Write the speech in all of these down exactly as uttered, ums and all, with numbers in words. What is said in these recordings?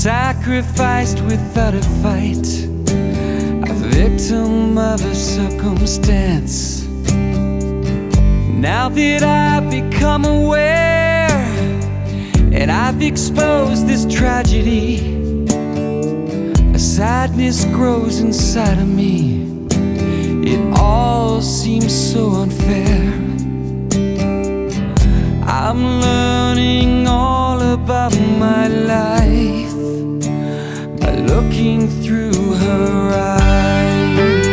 sacrificed without a fight, a victim of a circumstance. Now that I've become aware and I've exposed this tragedy, a sadness grows inside of me. It all seems so unfair. I'm learning all about my life by looking through her eyes.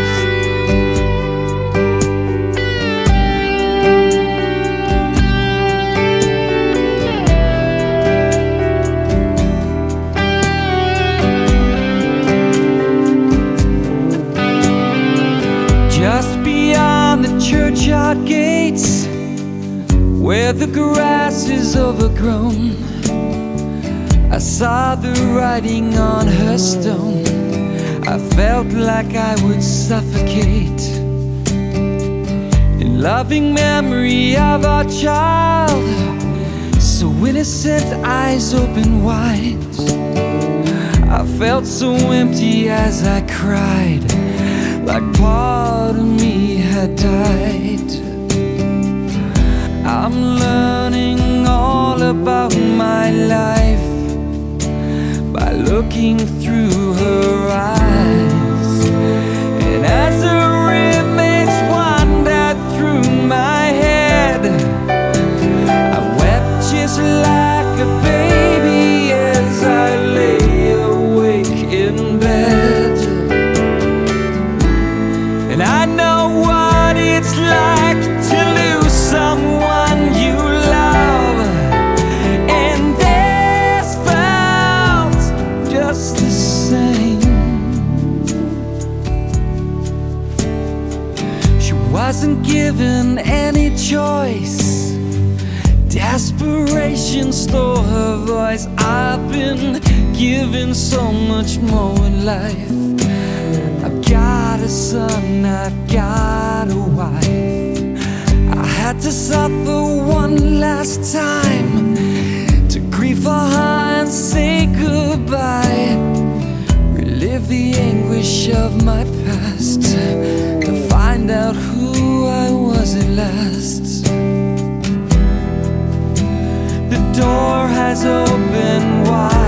Just beyond the churchyard gates, where the grass is overgrown, I saw the writing on her stone. I felt like I would suffocate in loving memory of our child, so innocent, eyes open wide. I felt so empty as I cried, like part of me had died. I'm learning all about my life by looking through her eyes. And as her image wandered through my head, I wept just like a baby as I lay awake in bed. And I know what it's like to lose someone you love, and this felt just the same. She wasn't given any choice, desperation stole her voice. I've been given so much more in life. I've got a son, I've got a wife. I had to suffer one last time to grieve for her and say goodbye, relive the anguish of my past, to find out who I was at last. The door has opened wide.